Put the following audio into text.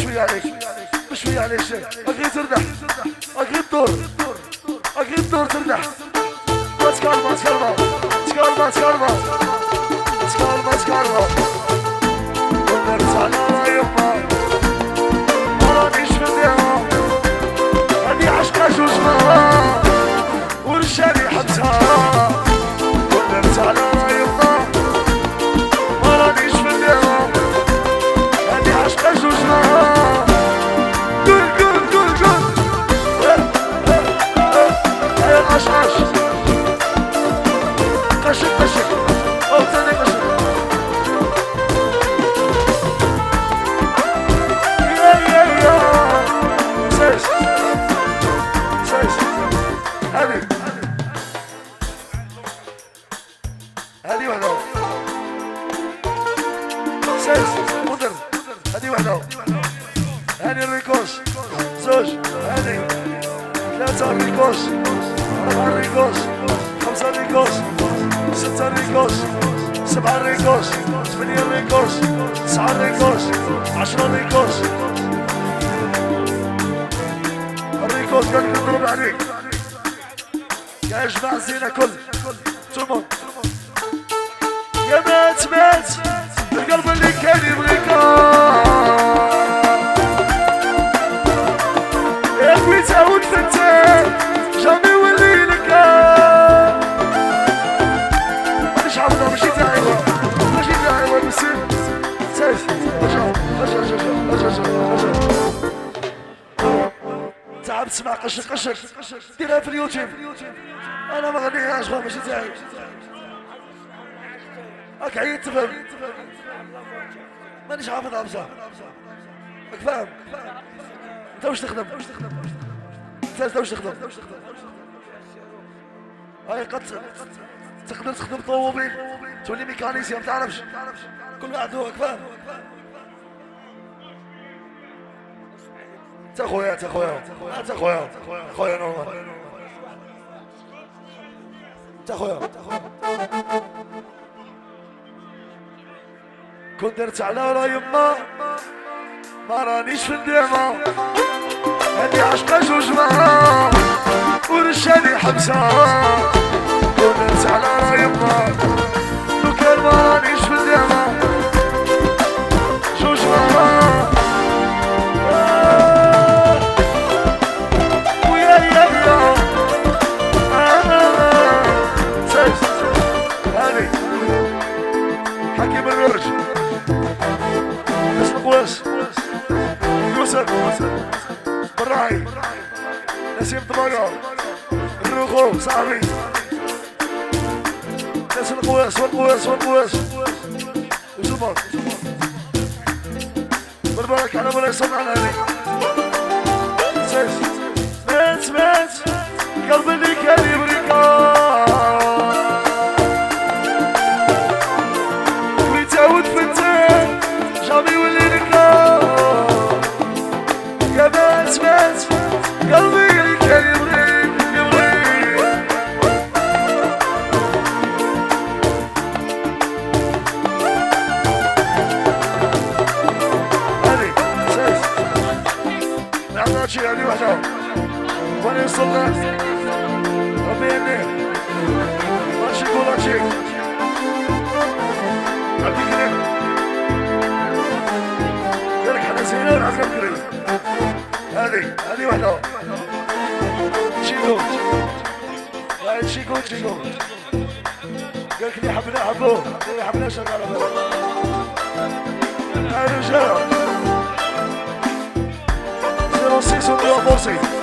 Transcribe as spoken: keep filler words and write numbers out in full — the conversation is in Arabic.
بشوية عليك بشوية عليك شيء اكيد ترتاح اكيد دور اكيد دور ترتاح ما تكلمة تكلمة تكلمة تكلمة تكلمة تكلمة ونرت على يما مرانيش في الديرة هادي عشقة جوجنا ورشاني حبسها ونرت على يما مرانيش في الديرة هادي عشقة جوجنا قول قول قول قول هيا عش عش قشق قشق او تاني قشق يا يا يا سيس سيس هذي هذي وحده سيس مدر هذي وحده هذي الريكوش زوج هذي ثلاثة ريكوش أربعة ريكوش خمسة ريكوش ستة ريكوش سبعة ريكوش ثمانية ريكوش تسعة ريكوش عشرة ريكوش الريكوش قال لك نضرب عليك يا جماعة زينة كل تومون يا مات مات القلب اللي كان يبغيك يا خوي تعود فتان جامي ولي لك مانيش عارفها ماشي داعية ماشي داعية مسير سيف اجا اجا اجا اجا اجا اجا تعب تسمع قشق قشق ديرها في اليوتيوب انا ما غنيهاش خويا ماشي داعي راك عييت تفهم مانيش حافظها بصح راك فاهم انت واش تخدم انت واش تخدم هاي قد تقدر تخدم طوموبيل تولي ميكانيسي ما تعرفش كل واحد هو فاهم انت خويا انت خويا انت خويا خويا نورمال انت خويا كنت درت على راه يما ما رانيش في الديما هادي عشقة جوج معاه ورشاني حبسها كنت درت على راه يما لو كان ما رانيش في الديما جوج معاه ويا يا يا سيس هادي حكيم الورج اسم قواس يوسف براعي نسيم طباقة الرخو صاحبي ناس القواس والقواس والقواس وزمر بالبركة على مولاي صلى على عليك سيس مات مات قلبي اللي كان يبريك ويتعود فتان جامي ولي لك يا مات مات قلبي اللي كان يبغيك يبغيك هذي سيس نعطيها شي هذي وحدة وانا يوصلنا ربي يهنيه ماشي كل شيء عبدي كريم قالك حنا زينة ونعطيها كريم هذي هذي وحدة شيكو هاي شيكو شيكو قالك اللي حبنا حبوه اللي حبنا شغال على بالك هاي رجالة زيرو ستة و فرصي